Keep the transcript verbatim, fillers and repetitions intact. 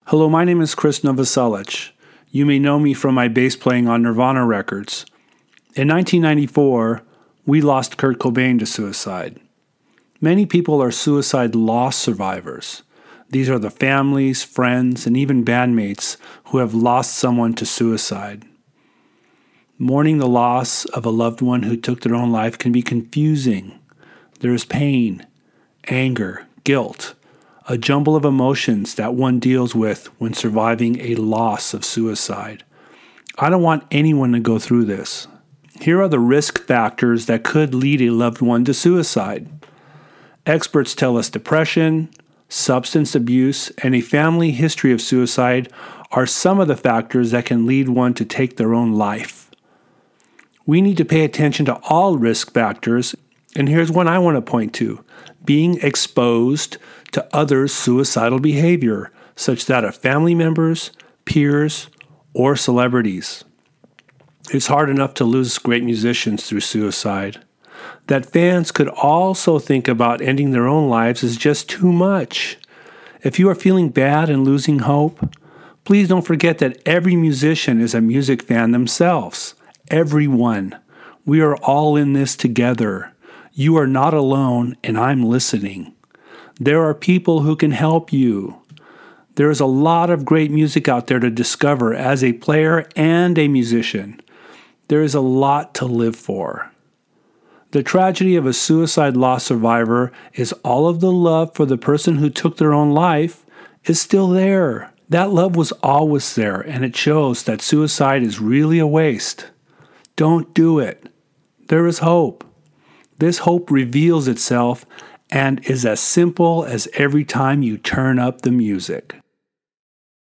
Hello, my name is Chris Novoselic. You may know me from my bass playing on Nirvana records. In nineteen ninety-four, we lost Kurt Cobain to suicide. Many people are suicide loss survivors. These are the families, friends, and even bandmates who have lost someone to suicide. Mourning the loss of a loved one who took their own life can be confusing. There is pain, anger, guilt, a jumble of emotions that one deals with when surviving a loss of suicide. I don't want anyone to go through this. Here are the risk factors that could lead a loved one to suicide. Experts tell us depression, substance abuse, and a family history of suicide are some of the factors that can lead one to take their own life. We need to pay attention to all risk factors, and here's one I want to point to: being exposed to others' suicidal behavior, such that of family members, peers, or celebrities. It's hard enough to lose great musicians through suicide. That fans could also think about ending their own lives is just too much. If you are feeling bad and losing hope, please don't forget that every musician is a music fan themselves. Everyone. We are all in this together. You are not alone, and I'm listening. There are people who can help you. There is a lot of great music out there to discover as a player and a musician. There is a lot to live for. The tragedy of a suicide loss survivor is all of the love for the person who took their own life is still there. That love was always there, and it shows that suicide is really a waste. Don't do it. There is hope. This hope reveals itself and is as simple as every time you turn up the music.